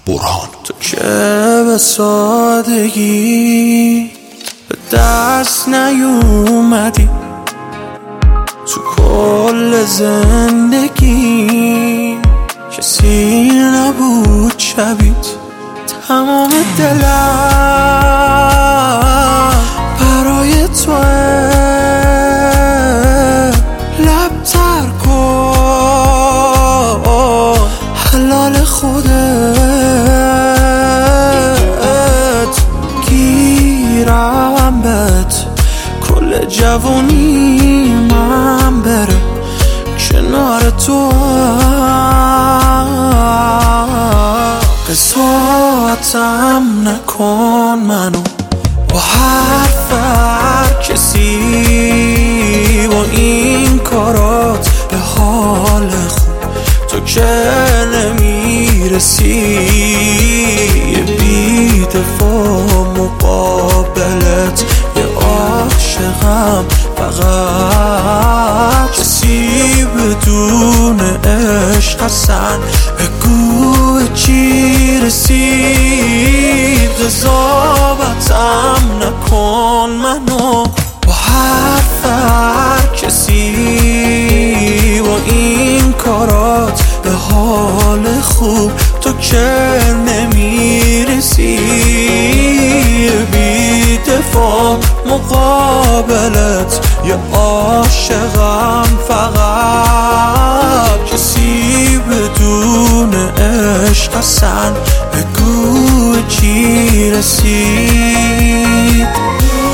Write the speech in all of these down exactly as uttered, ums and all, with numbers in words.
برهان. تو که به سادگی به دست نیومدی، تو کل زندگی کسی نبود شبیت. تمام دلم برای توه، لب تر کن حلال خودت، گیرم بهت کل جوونی من بره کنار تو. قضاوتم نکن منو با حرف هر کسی، با این کارات به حال خوب تو که نمیرسی. بی دفاع مقابلت یه عاشقم، فقط کسی بدون عشق هستن. بگو چی رسید، قضاوتم نکن منو با حرف هر کسی، با این کارات به حال خوب تو که نمیرسی. بی دفاع مقابلت یه عاشقم، فقط کسی بدون عشق هستن. بگو چی رسید.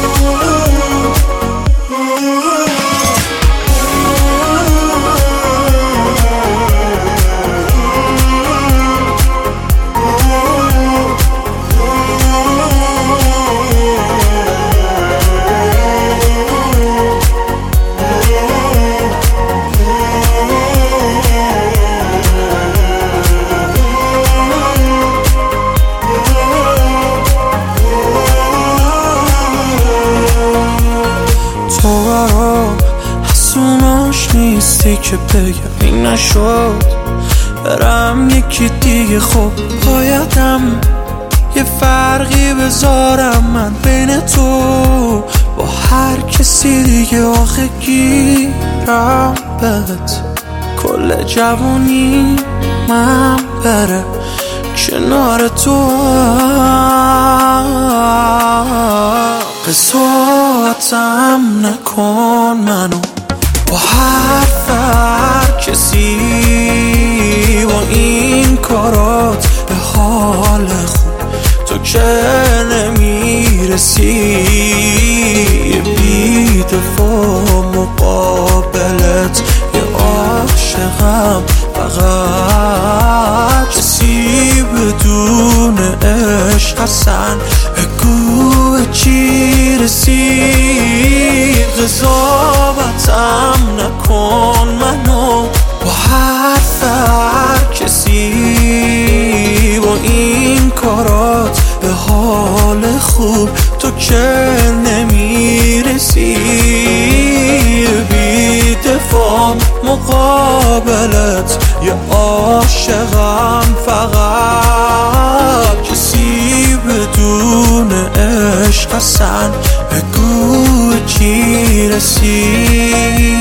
تو برام حسوناش نیستی که بگم این نشد، برم یکی دیگه. خب بایدم یه فرقی بذارم من بین تو با هر کسی دیگه. آخه گیرم بهت کل جوونی من بره کنار تو. قضاوتم نکن منو با حرف هر کسی، با این کارات به حال خوب تو که نمیرسی. بی دفاع مقابلت یه عاشقم، فقط کسی بدون عشق هستن. بگو چی رسید، قضاوتم نکن منو با حرف هر کسی، با این کارات به حال خوب تو که نمیرسی. بی دفاع مقابلت یه عاشقم، فقط کسی بدون عشق هستن. بگو چی رسید.